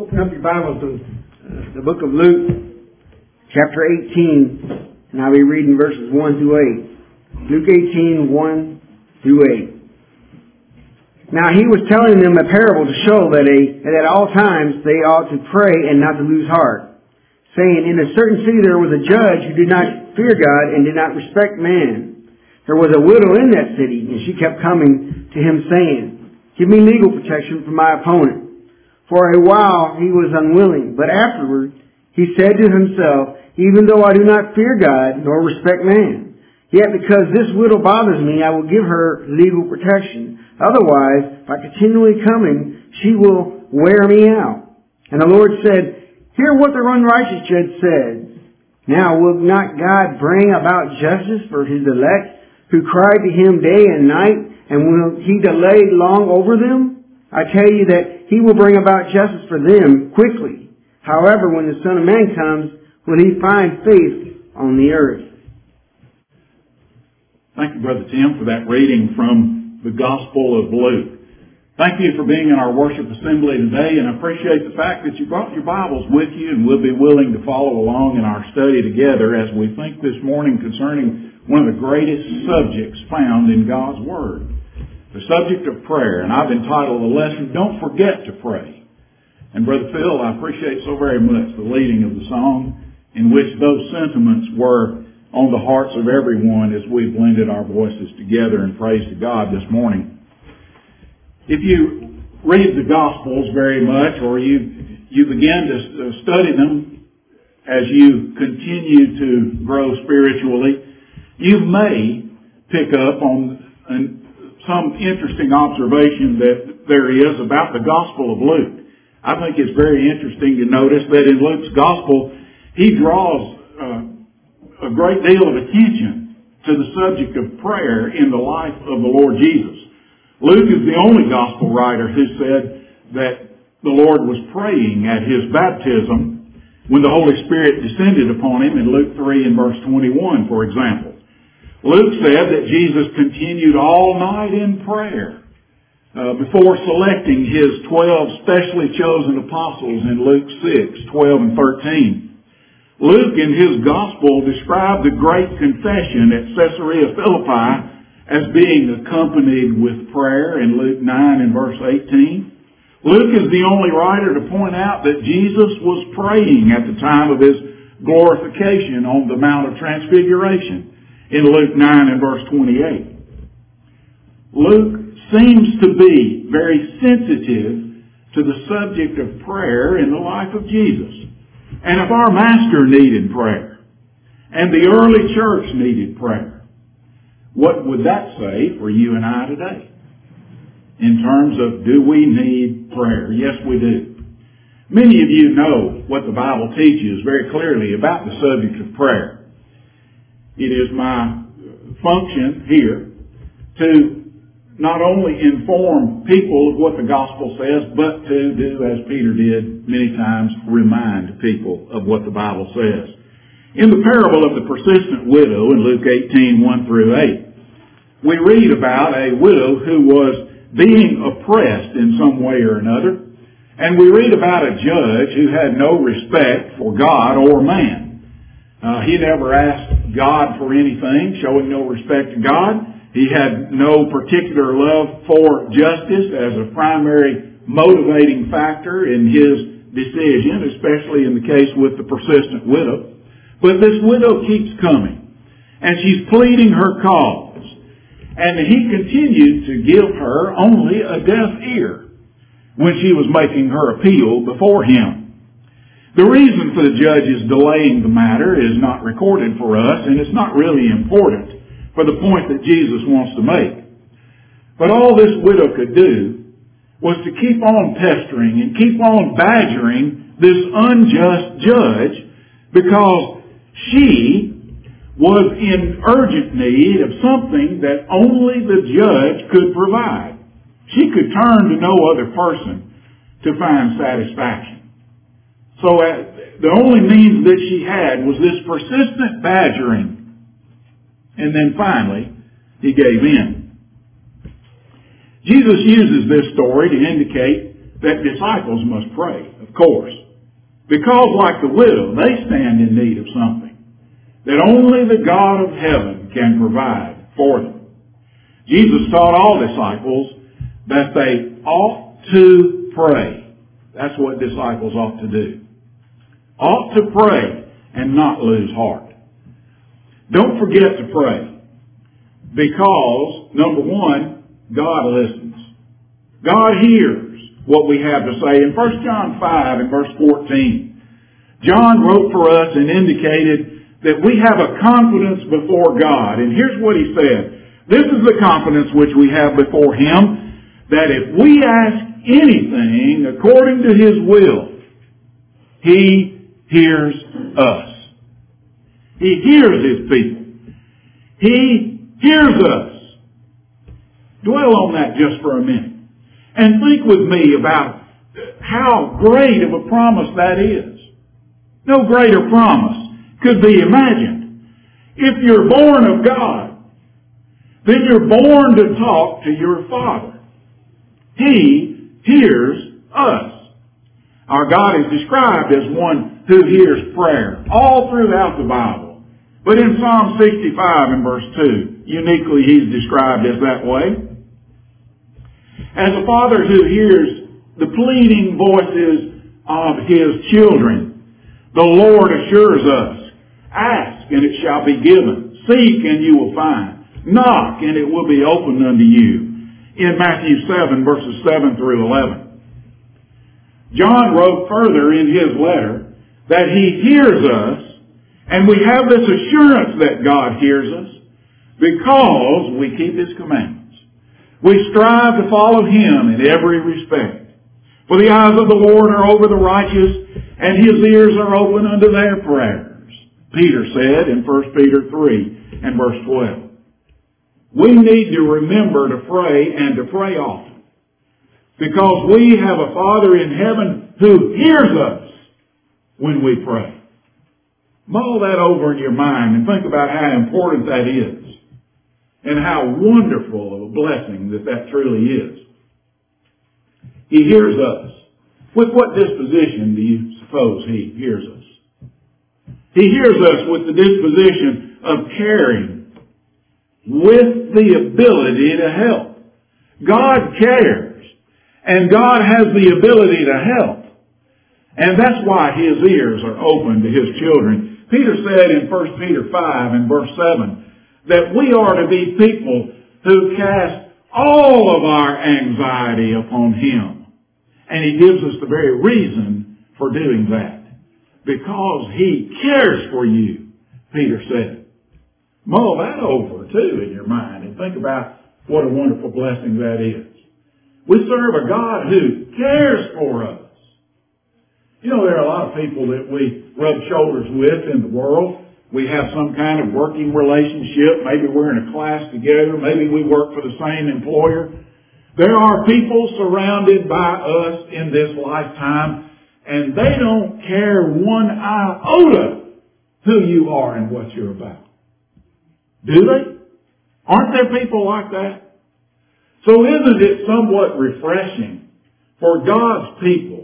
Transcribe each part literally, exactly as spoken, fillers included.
Open up your Bibles to uh, the book of Luke, chapter eighteen, and I'll be reading verses one through eight. Luke eighteen, one through eight. Now he was telling them a parable to show that, a, that at all times they ought to pray and not to lose heart, saying, in a certain city there was a judge who did not fear God and did not respect man. There was a widow in that city, and she kept coming to him saying, give me legal protection from my opponent. For a while he was unwilling, but afterward he said to himself, even though I do not fear God nor respect man, yet because this widow bothers me, I will give her legal protection. Otherwise, by continually coming, she will wear me out. And the Lord said, hear what the unrighteous judge said. Now will not God bring about justice for his elect, who cry to him day and night, and will he delay long over them? I tell you that he will bring about justice for them quickly. However, when the Son of Man comes, will he find faith on the earth? Thank you, Brother Tim, for that reading from the Gospel of Luke. Thank you for being in our worship assembly today, and I appreciate the fact that you brought your Bibles with you and will be willing to follow along in our study together as we think this morning concerning one of the greatest subjects found in God's Word, the subject of prayer. And I've entitled the lesson, Don't Forget to Pray. And Brother Phil, I appreciate so very much the leading of the song in which those sentiments were on the hearts of everyone as we blended our voices together in praise to God this morning. If you read the Gospels very much, or you you begin to study them as you continue to grow spiritually, you may pick up on an, some interesting observation that there is about the Gospel of Luke. I think it's very interesting to notice that in Luke's Gospel, he draws uh, a great deal of attention to the subject of prayer in the life of the Lord Jesus. Luke is the only Gospel writer who said that the Lord was praying at his baptism when the Holy Spirit descended upon him in Luke three and verse twenty-one, for example. Luke said that Jesus continued all night in prayer uh, before selecting his twelve specially chosen apostles in Luke six, twelve and thirteen. Luke in his Gospel described the great confession at Caesarea Philippi as being accompanied with prayer in Luke nine and verse eighteen. Luke is the only writer to point out that Jesus was praying at the time of his glorification on the Mount of Transfiguration in Luke nine and verse twenty-eight. Luke seems to be very sensitive to the subject of prayer in the life of Jesus. And if our Master needed prayer, and the early church needed prayer, what would that say for you and I today? In terms of, do we need prayer? Yes, we do. Many of you know what the Bible teaches very clearly about the subject of prayer. It is my function here to not only inform people of what the gospel says, but to do as Peter did many times, remind people of what the Bible says. In the parable of the persistent widow in Luke eighteen, one through eight, we read about a widow who was being oppressed in some way or another, and we read about a judge who had no respect for God or man. Uh, he never asked God for anything, showing no respect to God. He had no particular love for justice as a primary motivating factor in his decision, especially in the case with the persistent widow. But this widow keeps coming, and she's pleading her cause. And he continued to give her only a deaf ear when she was making her appeal before him. The reason for the judge's delaying the matter is not recorded for us, and it's not really important for the point that Jesus wants to make. But all this widow could do was to keep on pestering and keep on badgering this unjust judge because she was in urgent need of something that only the judge could provide. She could turn to no other person to find satisfaction. So uh, the only means that she had was this persistent badgering. And then finally, he gave in. Jesus uses this story to indicate that disciples must pray, of course. Because like the widow, they stand in need of something that only the God of heaven can provide for them. Jesus taught all disciples that they ought to pray. That's what disciples ought to do. Ought to pray and not lose heart. Don't forget to pray. Because, number one, God listens. God hears what we have to say. In First John five and verse fourteen, John wrote for us and indicated that we have a confidence before God. And here's what he said. This is the confidence which we have before Him, that if we ask anything according to His will, He hears us. He hears His people. He hears us. Dwell on that just for a minute. And think with me about how great of a promise that is. No greater promise could be imagined. If you're born of God, then you're born to talk to your Father. He hears us. Our God is described as one who hears prayer all throughout the Bible. But in Psalm sixty-five and verse two, uniquely He's described as that way. As a father who hears the pleading voices of His children, the Lord assures us, ask and it shall be given. Seek and you will find. Knock and it will be opened unto you. In Matthew seven verses seven through eleven. John wrote further in his letter that He hears us, and we have this assurance that God hears us because we keep His commandments. We strive to follow Him in every respect. For the eyes of the Lord are over the righteous, and His ears are open unto their prayers. Peter said in First Peter three and verse twelve. We need to remember to pray and to pray often. Because we have a Father in heaven who hears us when we pray. Mull that over in your mind and think about how important that is. And how wonderful of a blessing that that truly is. He hears us. With what disposition do you suppose He hears us? He hears us with the disposition of caring, with the ability to help. God cares. And God has the ability to help. And that's why His ears are open to His children. Peter said in First Peter five and verse seven that we are to be people who cast all of our anxiety upon Him. And He gives us the very reason for doing that. Because He cares for you, Peter said. Mull that over, too, in your mind and think about what a wonderful blessing that is. We serve a God who cares for us. You know, there are a lot of people that we rub shoulders with in the world. We have some kind of working relationship. Maybe we're in a class together. Maybe we work for the same employer. There are people surrounded by us in this lifetime, and they don't care one iota who you are and what you're about. Do they? Aren't there people like that? So isn't it somewhat refreshing for God's people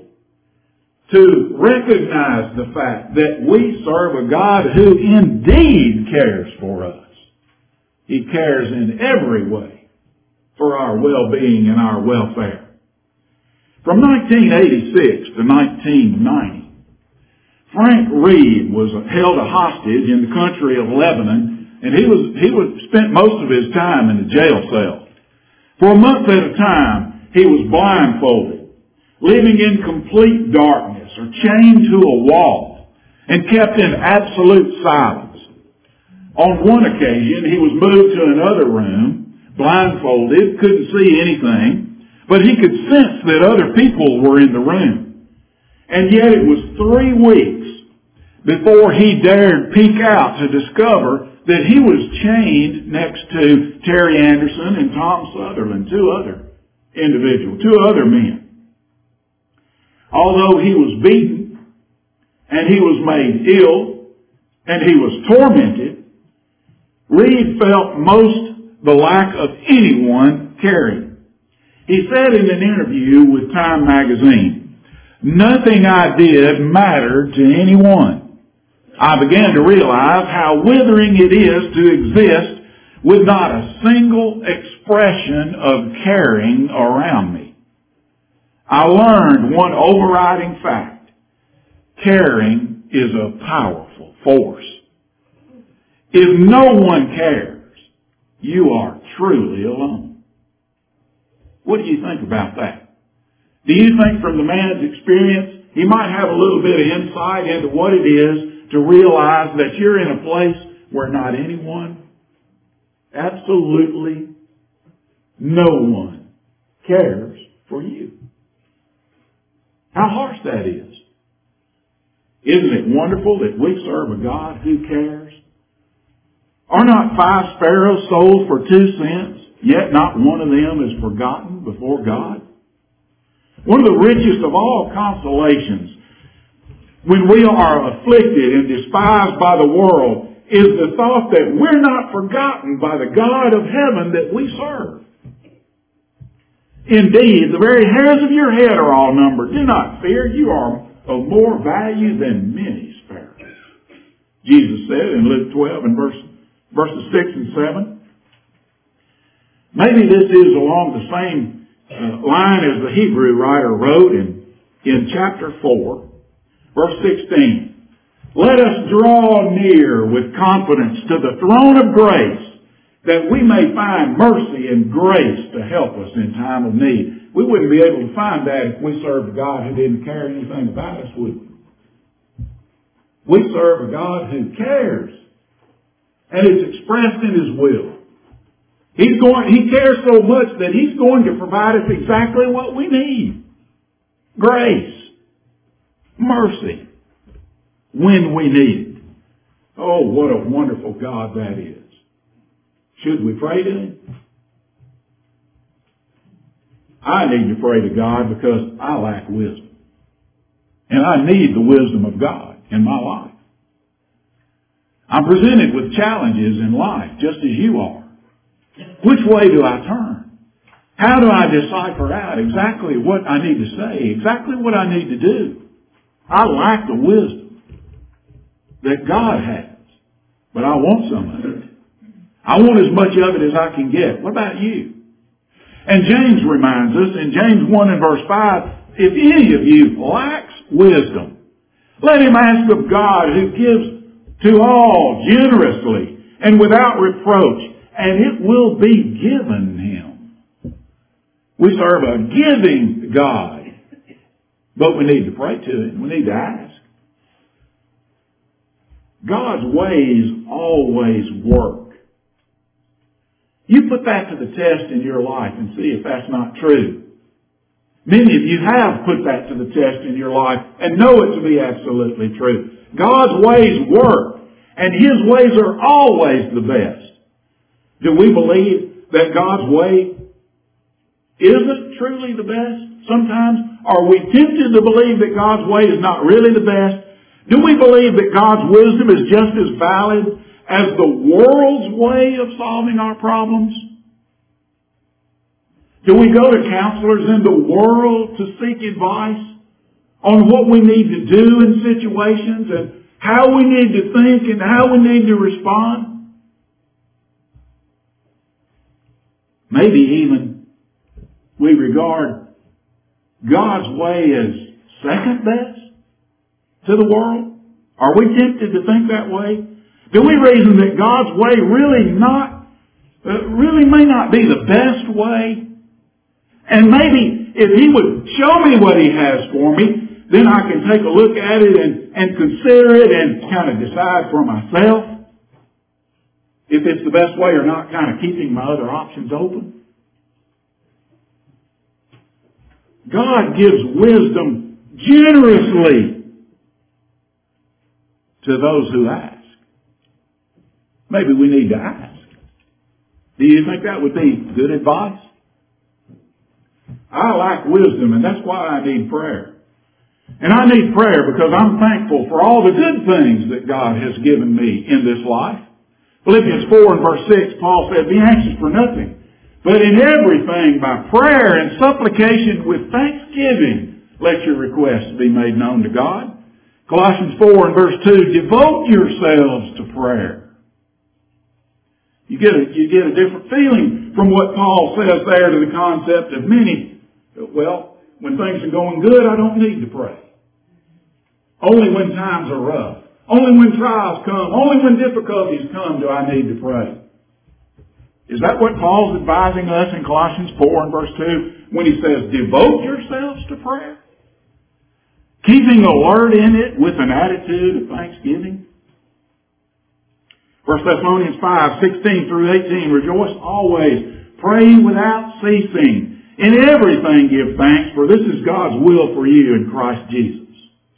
to recognize the fact that we serve a God who indeed cares for us? He cares in every way for our well-being and our welfare. From nineteen eighty-six to nineteen ninety, Frank Reed was held a hostage in the country of Lebanon. And he was, he was spent most of his time in a jail cell. For a month at a time, he was blindfolded, living in complete darkness or chained to a wall and kept in absolute silence. On one occasion, he was moved to another room, blindfolded, couldn't see anything, but he could sense that other people were in the room. And yet it was three weeks before he dared peek out to discover that he was chained next to Terry Anderson and Tom Sutherland, two other individuals, two other men. Although he was beaten, and he was made ill, and he was tormented, Reed felt most the lack of anyone caring. He said in an interview with Time magazine, "Nothing I did mattered to anyone. I began to realize how withering it is to exist with not a single expression of caring around me. I learned one overriding fact. Caring is a powerful force. If no one cares, you are truly alone." What do you think about that? Do you think from the man's experience, he might have a little bit of insight into what it is to realize that you're in a place where not anyone, absolutely no one, cares for you? How harsh that is. Isn't it wonderful that we serve a God who cares? Are not five sparrows sold for two cents, yet not one of them is forgotten before God? One of the richest of all consolations when we are afflicted and despised by the world is the thought that we're not forgotten by the God of heaven that we serve. Indeed, the very hairs of your head are all numbered. Do not fear, you are of more value than many sparrows. Jesus said in Luke twelve and verse, verses six and seven. Maybe this is along the same uh, line as the Hebrew writer wrote in, in chapter four, verse sixteen. "Let us draw near with confidence to the throne of grace, that we may find mercy and grace to help us in time of need." We wouldn't be able to find that if we served a God who didn't care anything about us, would we? We serve a God who cares, and it's expressed in His will. He's going, He cares so much that He's going to provide us exactly what we need. Grace. Mercy. When we need it. Oh, what a wonderful God that is. Should we pray to Him? I need to pray to God because I lack wisdom. And I need the wisdom of God in my life. I'm presented with challenges in life, just as you are. Which way do I turn? How do I decipher out exactly what I need to say, exactly what I need to do? I lack the wisdom that God has, but I want some of it. I want as much of it as I can get. What about you? And James reminds us in James one and verse five, if any of you lacks wisdom, let him ask of God, who gives to all generously and without reproach, and it will be given him. We serve a giving God, but we need to pray to Him. We need to ask. God's ways always work. You put that to the test in your life and see if that's not true. Many of you have put that to the test in your life and know it to be absolutely true. God's ways work, and His ways are always the best. Do we believe that God's way isn't truly the best? Sometimes are we tempted to believe that God's way is not really the best? Do we believe that God's wisdom is just as valid as the world's way of solving our problems? Do we go to counselors in the world to seek advice on what we need to do in situations and how we need to think and how we need to respond? Maybe even we regard God's way as second best to the world. Are we tempted to think that way? Do we reason that God's way really not, uh, really may not be the best way? And maybe if He would show me what He has for me, then I can take a look at it and, and consider it and kind of decide for myself if it's the best way or not, kind of keeping my other options open. God gives wisdom generously to those who ask. Maybe we need to ask. Do you think that would be good advice? I lack wisdom, and that's why I need prayer. And I need prayer because I'm thankful for all the good things that God has given me in this life. Philippians four and verse six, Paul said, be anxious for nothing, But in everything, by prayer and supplication with thanksgiving, let your requests be made known to God. Colossians four and verse two, devote yourselves to prayer. You get a, you get a different feeling from what Paul says there to the concept of many. Well, when things are going good, I don't need to pray. Only when times are rough. Only when trials come. Only when difficulties come do I need to pray. Is that what Paul's advising us in Colossians four and verse two when he says, devote yourselves to prayer? Keeping alert in it with an attitude of thanksgiving? First Thessalonians five, sixteen through eighteen, rejoice always, pray without ceasing. In everything give thanks, for this is God's will for you in Christ Jesus.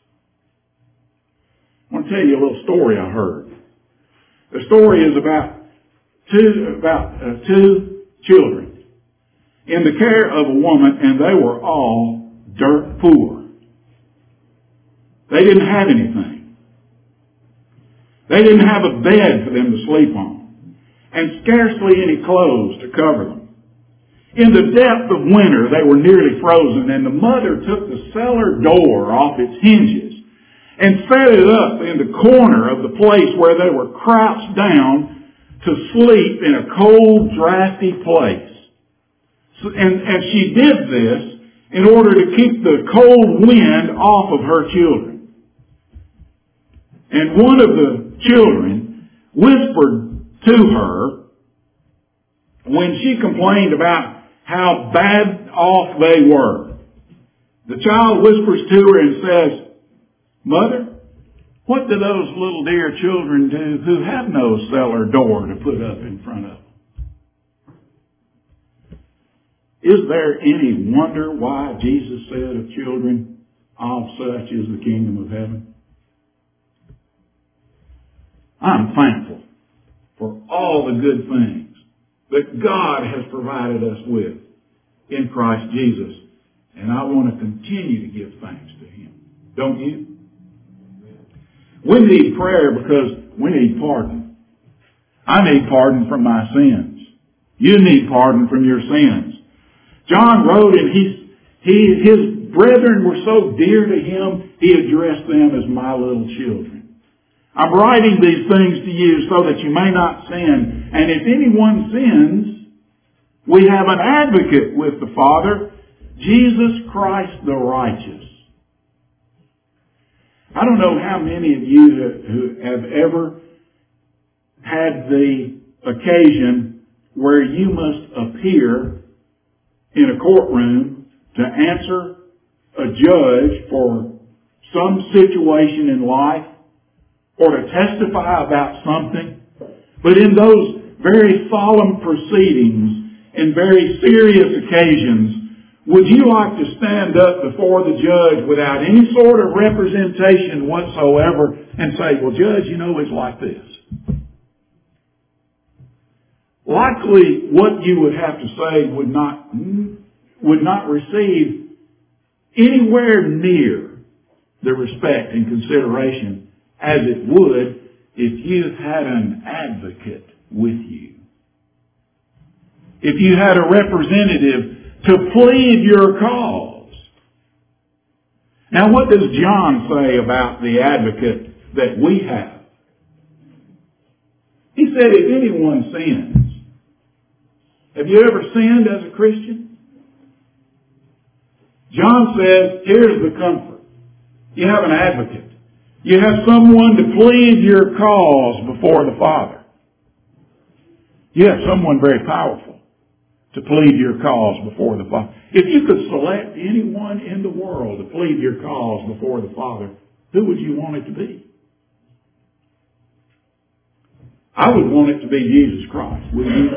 I want to tell you a little story I heard. The story is about two, about uh, two children in the care of a woman, and they were all dirt poor. They didn't have anything. They didn't have a bed for them to sleep on, and scarcely any clothes to cover them. In the depth of winter, they were nearly frozen, and the mother took the cellar door off its hinges and set it up in the corner of the place where they were crouched down to sleep in a cold, drafty place. So, and, and she did this in order to keep the cold wind off of her children. And one of the children whispered to her when she complained about how bad off they were. The child whispers to her and says, Mother, what do those little dear children do who have no cellar door to put up in front of them? Is there any wonder why Jesus said of children, of such is the kingdom of heaven? I'm thankful for all the good things that God has provided us with in Christ Jesus. And I want to continue to give thanks to Him. Don't you? We need prayer because we need pardon. I need pardon from my sins. You need pardon from your sins. John wrote, and he, he, his brethren were so dear to him, he addressed them as my little children. I'm writing these things to you so that you may not sin. And if anyone sins, we have an advocate with the Father, Jesus Christ the righteous. I don't know how many of you who have ever had the occasion where you must appear in a courtroom to answer a judge for some situation in life or to testify about something. But in those very solemn proceedings and very serious occasions, would you like to stand up before the judge without any sort of representation whatsoever and say, well, Judge, you know, it's like this? Likely what you would have to say would not, would not receive anywhere near the respect and consideration as it would if you had an advocate with you. If you had a representative to plead your cause. Now what does John say about the advocate that we have? He said, if anyone sins, have you ever sinned as a Christian? John says, here's the comfort. You have an advocate. You have someone to plead your cause before the Father. You have someone very powerful to plead your cause before the Father. If you could select anyone in the world to plead your cause before the Father, who would you want it to be? I would want it to be Jesus Christ, wouldn't you?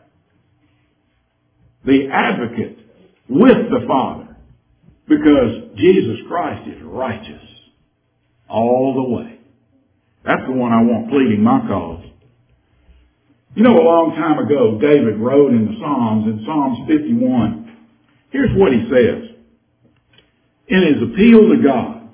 The advocate with the Father, because Jesus Christ is righteous all the way. That's the one I want pleading my cause. You know, a long time ago, David wrote in the Psalms, in Psalms fifty-one, here's what he says. In his appeal to God,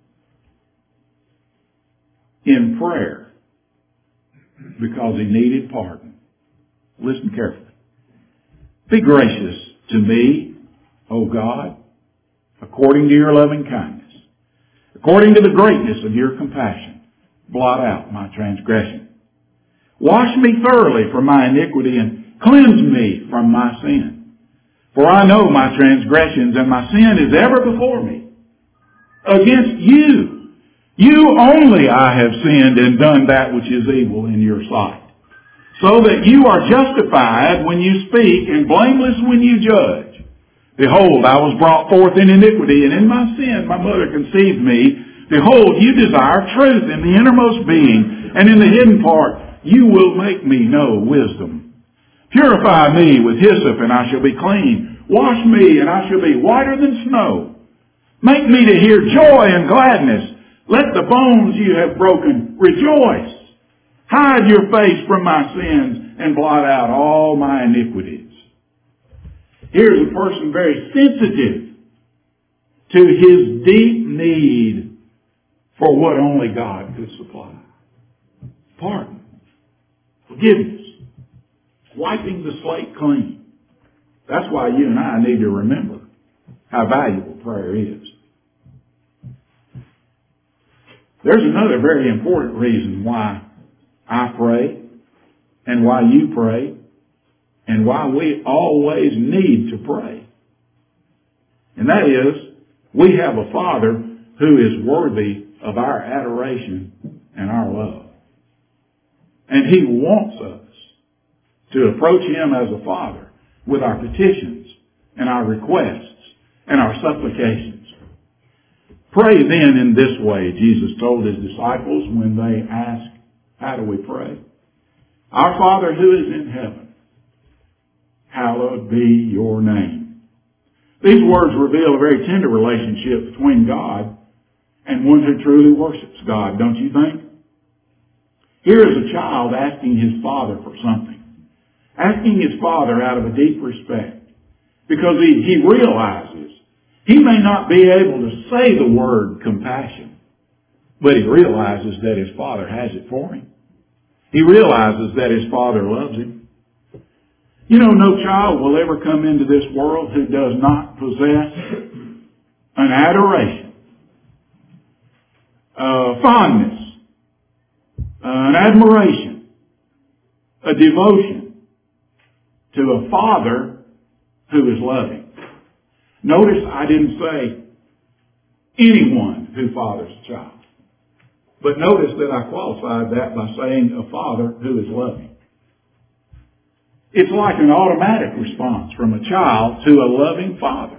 in prayer, because he needed pardon. Listen carefully. Be gracious to me, O God, according to your loving kindness. According to the greatness of your compassion, blot out my transgression. Wash me thoroughly from my iniquity and cleanse me from my sin. For I know my transgressions and my sin is ever before me. Against you, you only I have sinned and done that which is evil in your sight, so that you are justified when you speak and blameless when you judge. Behold, I was brought forth in iniquity, and in my sin my mother conceived me. Behold, you desire truth in the innermost being, and in the hidden part you will make me know wisdom. Purify me with hyssop, and I shall be clean. Wash me, and I shall be whiter than snow. Make me to hear joy and gladness. Let the bones you have broken rejoice. Hide your face from my sins and blot out all my iniquities. Here's a person very sensitive to his deep need for what only God could supply. Pardon. Forgiveness. Wiping the slate clean. That's why you and I need to remember how valuable prayer is. There's another very important reason why I pray and why you pray and why we always need to pray. And that is, we have a Father who is worthy of our adoration and our love. And He wants us to approach Him as a Father with our petitions and our requests and our supplications. Pray then in this way, Jesus told His disciples when they asked, how do we pray? Our Father who is in heaven, hallowed be your name. These words reveal a very tender relationship between God and one who truly worships God, don't you think? Here is a child asking his father for something. Asking his father out of a deep respect. Because he, he realizes he may not be able to say the word compassion, but he realizes that his father has it for him. He realizes that his father loves him. You know, no child will ever come into this world who does not possess an adoration, a fondness, an admiration, a devotion to a father who is loving. Notice I didn't say anyone who fathers a child. But notice that I qualified that by saying a father who is loving. It's like an automatic response from a child to a loving father.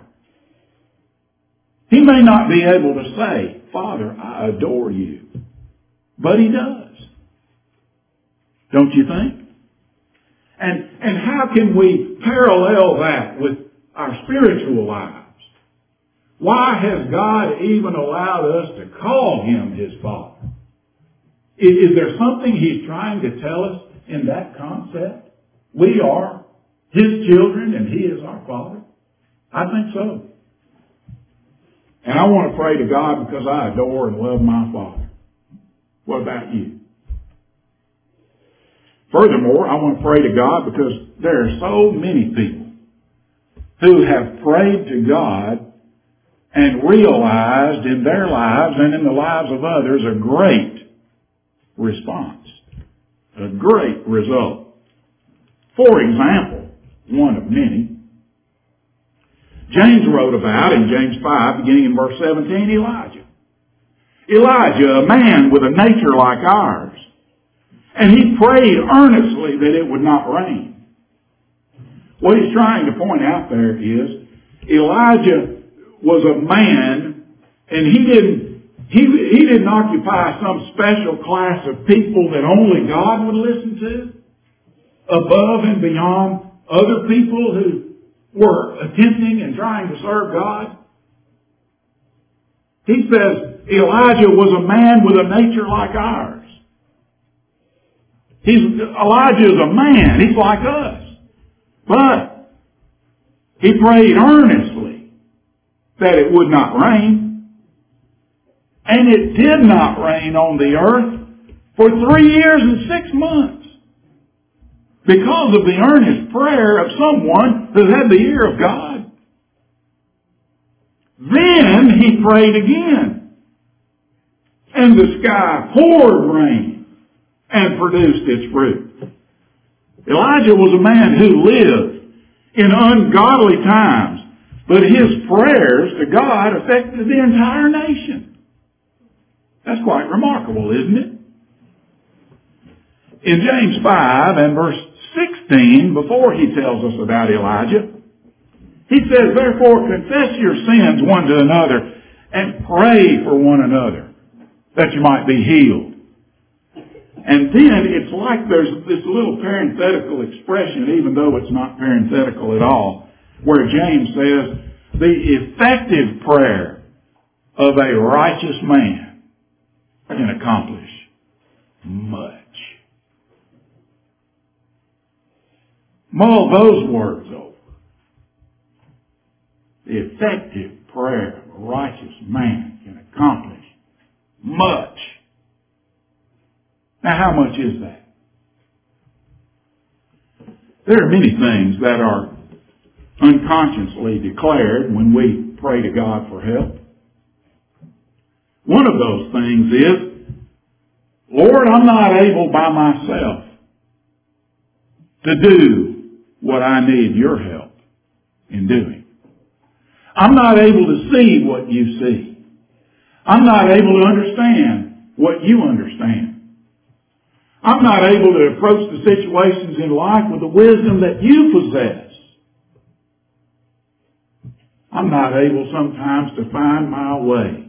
He may not be able to say, Father, I adore you. But he does. Don't you think? And, and how can we parallel that with our spiritual lives? Why has God even allowed us to call Him His Father? Is, is there something He's trying to tell us in that concept? We are His children and He is our Father? I think so. And I want to pray to God because I adore and love my Father. What about you? Furthermore, I want to pray to God because there are so many people who have prayed to God and realized in their lives and in the lives of others a great response, a great result. For example, one of many, James wrote about in James five, beginning in verse seventeen, Elijah. Elijah, a man with a nature like ours, and he prayed earnestly that it would not rain. What he's trying to point out there is Elijah was a man, and he didn't he he didn't occupy some special class of people that only God would listen to, above and beyond other people who were attempting and trying to serve God. He says Elijah was a man with a nature like ours. He's, Elijah is a man. He's like us. But he prayed earnestly that it would not rain. And it did not rain on the earth for three years and six months. because of the earnest prayer of someone who had the ear of God. Then he prayed again, and the sky poured rain and produced its fruit. Elijah was a man who lived in ungodly times, but his prayers to God affected the entire nation. That's quite remarkable, isn't it? In James five and verse sixteen, before he tells us about Elijah, he says, therefore confess your sins one to another and pray for one another that you might be healed. And then it's like there's this little parenthetical expression, even though it's not parenthetical at all, where James says, the effective prayer of a righteous man can accomplish much. Mull those words over. The effective prayer of a righteous man can accomplish much. Now, how much is that? There are many things that are unconsciously declared when we pray to God for help. One of those things is, Lord, I'm not able by myself to do what I need your help in doing. I'm not able to see what you see. I'm not able to understand what you understand. I'm not able to approach the situations in life with the wisdom that you possess. I'm not able sometimes to find my way.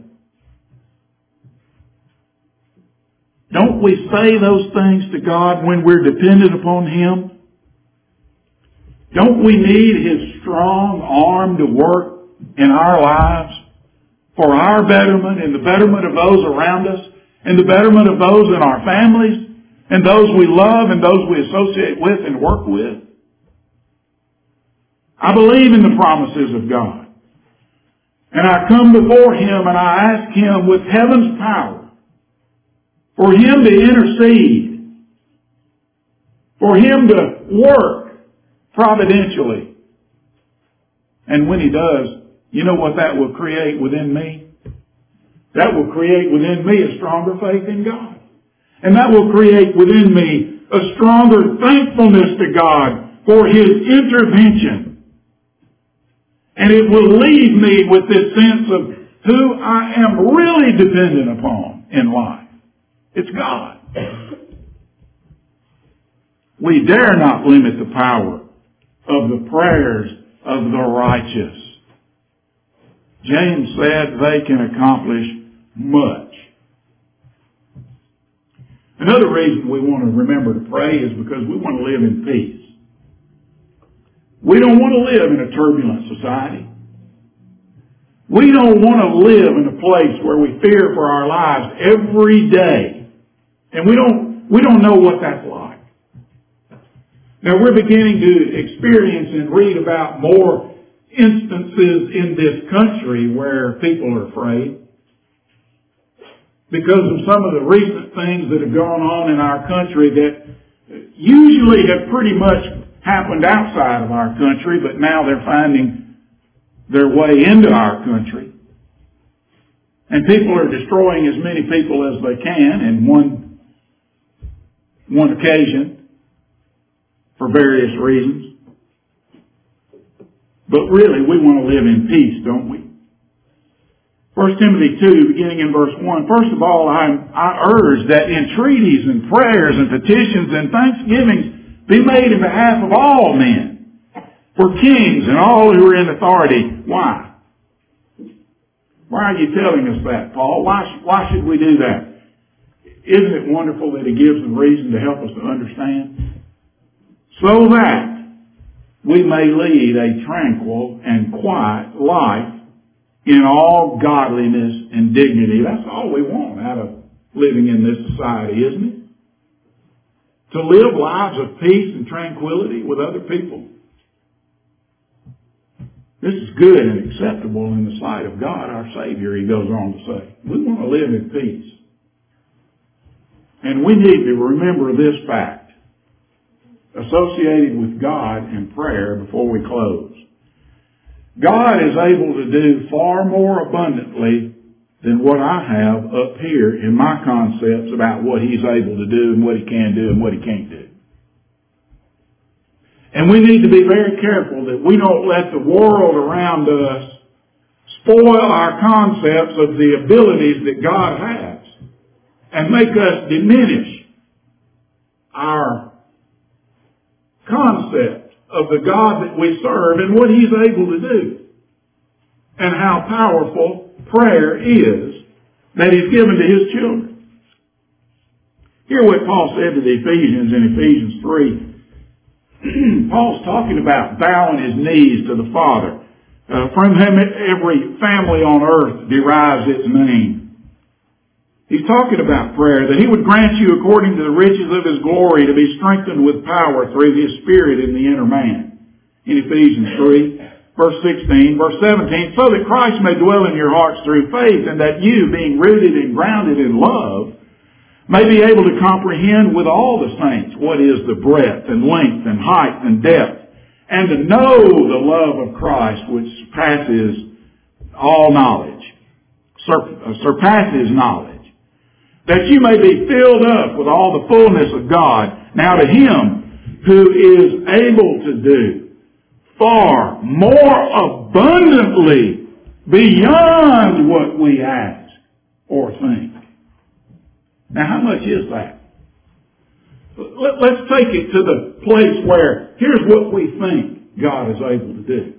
Don't we say those things to God when we're dependent upon Him? Don't we need His strong arm to work in our lives for our betterment and the betterment of those around us and the betterment of those in our families and those we love and those we associate with and work with? I believe in the promises of God. And I come before Him and I ask Him with heaven's power for Him to intercede, for Him to work providentially. And when He does, you know what that will create within me? That will create within me a stronger faith in God. And that will create within me a stronger thankfulness to God for His intervention. And it will leave me with this sense of who I am really dependent upon in life. It's God. We dare not limit the power of the prayers of the righteous. James said they can accomplish much. Another reason we want to remember to pray is because we want to live in peace. We don't want to live in a turbulent society. We don't want to live in a place where we fear for our lives every day. And we don't, we don't know what that's like. Now we're beginning to experience and read about more instances in this country where people are afraid because of some of the recent things that have gone on in our country that usually have pretty much happened outside of our country, but now they're finding their way into our country. And people are destroying as many people as they can in one, one occasion for various reasons. But really, we want to live in peace, don't we? First Timothy two, beginning in verse one. First of all, I, I urge that entreaties and prayers and petitions and thanksgivings be made in behalf of all men, for kings and all who are in authority. Why? Why are you telling us that, Paul? Why, why should we do that? Isn't it wonderful that he gives a reason to help us to understand? So that we may lead a tranquil and quiet life in all godliness and dignity. That's all we want out of living in this society, isn't it? To live lives of peace and tranquility with other people. This is good and acceptable in the sight of God, our Savior, he goes on to say. We want to live in peace. And we need to remember this fact. associated with God and prayer before we close. God is able to do far more abundantly than what I have up here in my concepts about what He's able to do and what He can do and what He can't do. And we need to be very careful that we don't let the world around us spoil our concepts of the abilities that God has and make us diminish our concept of the God that we serve and what He's able to do and how powerful prayer is that He's given to His children. Hear what Paul said to the Ephesians in Ephesians three. Paul's talking about bowing his knees to the Father, uh, from whom every family on earth derives its name. He's talking about prayer, that He would grant you according to the riches of His glory to be strengthened with power through His Spirit in the inner man. In Ephesians three, verse sixteen, verse seventeen, so that Christ may dwell in your hearts through faith, and that you, being rooted and grounded in love, may be able to comprehend with all the saints what is the breadth and length and height and depth, and to know the love of Christ which surpasses all knowledge, surpasses knowledge, that you may be filled up with all the fullness of God. Now to Him who is able to do far more abundantly beyond what we ask or think. Now, how much is that? Let's take it to the place where here's what we think God is able to do.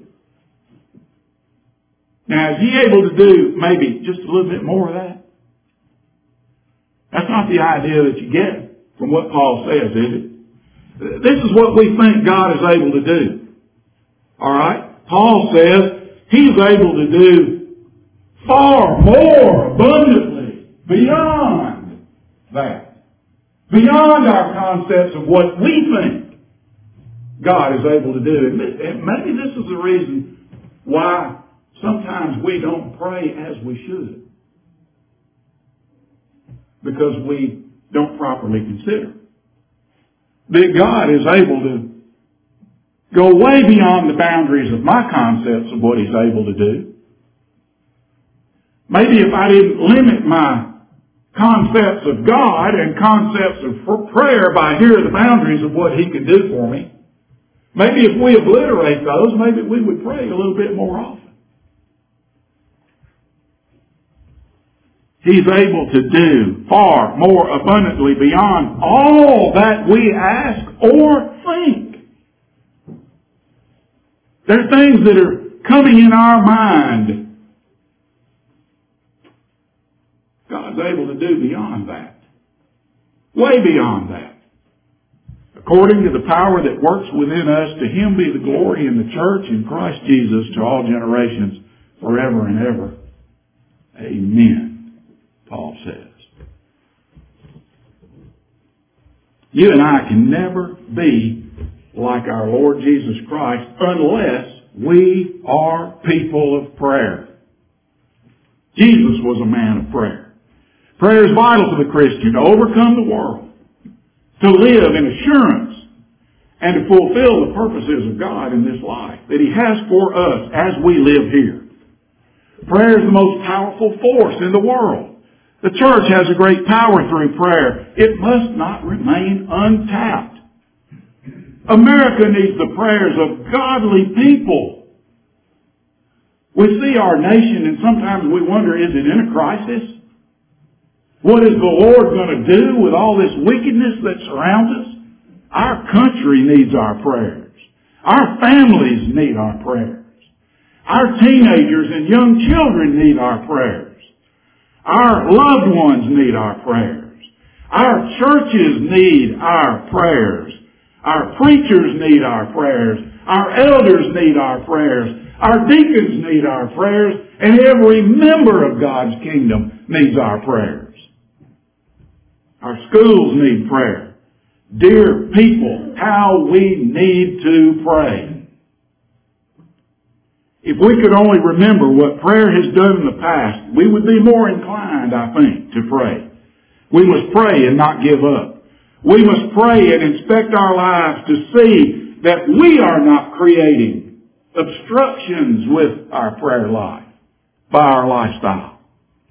Now, is He able to do maybe just a little bit more of that? That's not the idea that you get from what Paul says, is it? This is what we think God is able to do. All right? Paul says He's able to do far more abundantly beyond that. Beyond our concepts of what we think God is able to do. And maybe this is the reason why sometimes we don't pray as we should. Because we don't properly consider that God is able to go way beyond the boundaries of my concepts of what He's able to do. Maybe if I didn't limit my concepts of God and concepts of prayer by here are the boundaries of what He can do for me, maybe if we obliterate those, maybe we would pray a little bit more often. He's able to do far more abundantly beyond all that we ask or think. There are things that are coming in our mind God's able to do beyond that. Way beyond that. According to the power that works within us, to Him be the glory in the church in Christ Jesus to all generations forever and ever. Amen, Paul says. You and I can never be like our Lord Jesus Christ unless we are people of prayer. Jesus was a man of prayer. Prayer is vital to the Christian to overcome the world, to live in assurance, and to fulfill the purposes of God in this life that He has for us as we live here. Prayer is the most powerful force in the world. The church has a great power through prayer. It must not remain untapped. America needs the prayers of godly people. We see our nation and sometimes we wonder, is it in a crisis? What is the Lord going to do with all this wickedness that surrounds us? Our country needs our prayers. Our families need our prayers. Our teenagers and young children need our prayers. Our loved ones need our prayers. Our churches need our prayers. Our preachers need our prayers. Our elders need our prayers. Our deacons need our prayers. And every member of God's kingdom needs our prayers. Our schools need prayer. Dear people, how we need to pray. If we could only remember what prayer has done in the past, we would be more inclined, I think, to pray. We must pray and not give up. We must pray and inspect our lives to see that we are not creating obstructions with our prayer life by our lifestyle.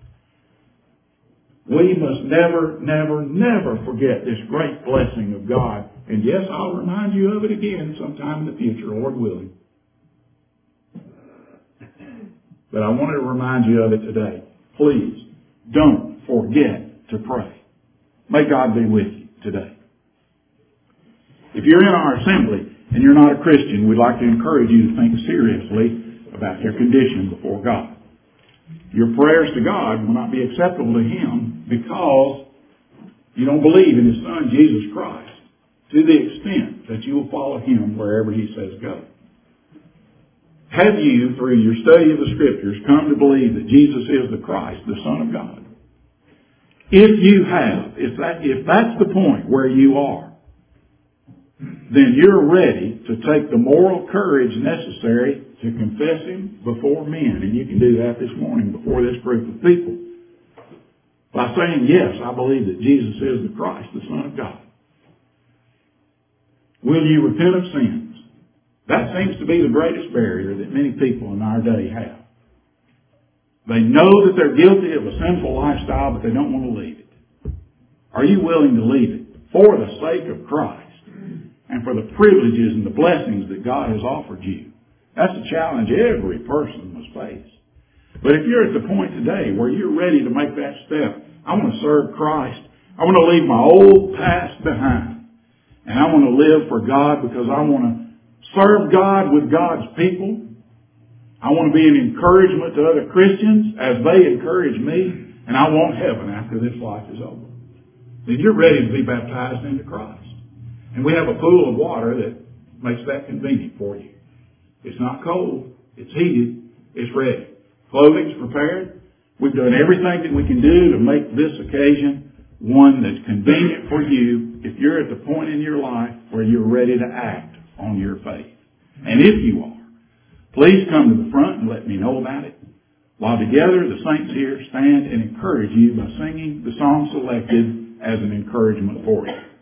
We must never, never, never forget this great blessing of God. And yes, I'll remind you of it again sometime in the future, Lord willing. But I wanted to remind you of it today. Please, don't forget to pray. May God be with you today. If you're in our assembly and you're not a Christian, we'd like to encourage you to think seriously about your condition before God. Your prayers to God will not be acceptable to Him because you don't believe in His Son, Jesus Christ, to the extent that you will follow Him wherever He says go. Have you, through your study of the Scriptures, come to believe that Jesus is the Christ, the Son of God? If you have, if that, if that's the point where you are, then you're ready to take the moral courage necessary to confess Him before men. And you can do that this morning before this group of people. By saying, yes, I believe that Jesus is the Christ, the Son of God. Will you repent of sins? That seems to be the greatest barrier that many people in our day have. They know that they're guilty of a sinful lifestyle, but they don't want to leave it. Are you willing to leave it for the sake of Christ and for the privileges and the blessings that God has offered you? That's a challenge every person must face. But if you're at the point today where you're ready to make that step, I want to serve Christ. I want to leave my old past behind. And I want to live for God because I want to serve God with God's people. I want to be an encouragement to other Christians as they encourage me. And I want heaven after this life is over. Then you're ready to be baptized into Christ. And we have a pool of water that makes that convenient for you. It's not cold. It's heated. It's ready. Clothing's prepared. We've done everything that we can do to make this occasion one that's convenient for you if you're at the point in your life where you're ready to act on your faith. And if you are, please come to the front and let me know about it. While together, the saints here stand and encourage you by singing the song selected as an encouragement for you.